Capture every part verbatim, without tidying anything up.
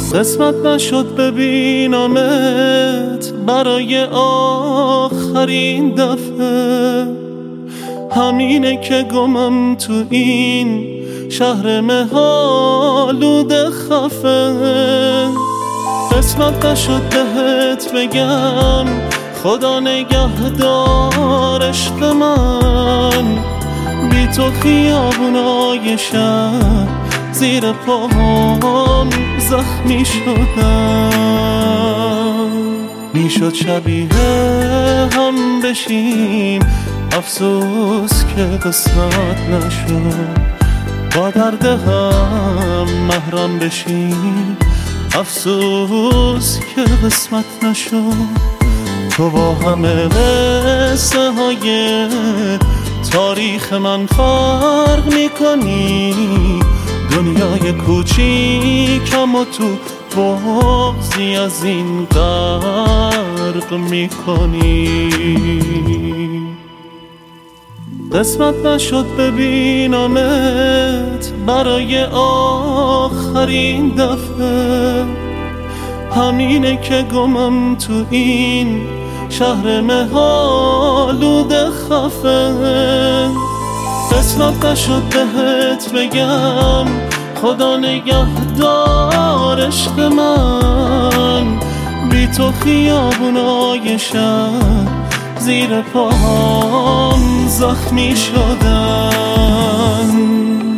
قسمت نشد ببینمت برای آخرین دفعه، همینه که گمم تو این شهر مه‌آلود خفه. قسمت نشد بهت بگم خدا نگهدار عشق من، بی تو خیابونای شهر زیر پاهم زخمی شدم. میشد شبیه هم بشیم، افسوس که قسمت نشد. با درد هم محرم بشیم، افسوس که قسمت نشد. تو با همه قصه های تاریخ من فرق میکنی، دنیای کوچیکم و تو بغضی از این غرق میکنی. قسمت نشد ببینمت برای آخرین دفعه، همینه که گمم تو این شهر مه‌آلود خفه. قسمت نشد بهت بگم خدا نگهدار عشق من، بی تو خیابونای شهر زیر پاهم زخمی شدن.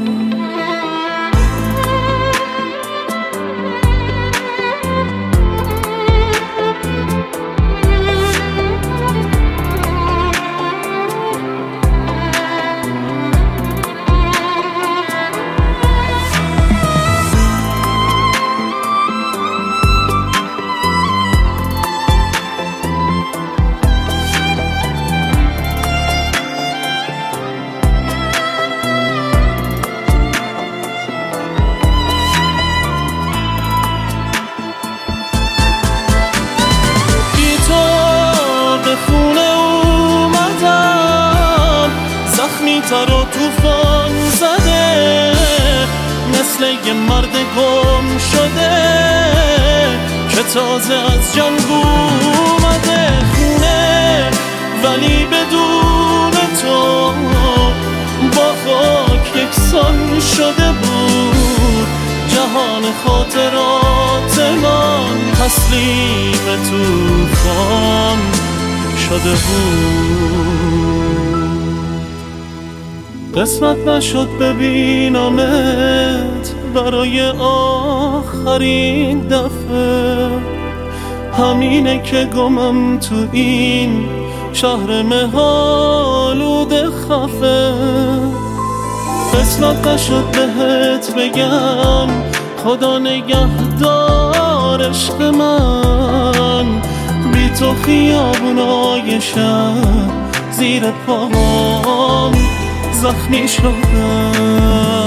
تر و توفان زده، مثل یه مرد گم شده که تازه از جنگ اومده خونه، ولی بدون تو با خاک یکسان شده بود. جهان خاطرات من تسلیم توفان شده بود. قسمت نشد ببینمت برای آخرین دفعه، همینه که گمم تو این شهر مه‌آلود خفه. قسمت نشد بهت بگم خدا نگهدار عشق من، بی تو خیابونای شهر زیر پاهم زخمی شدم.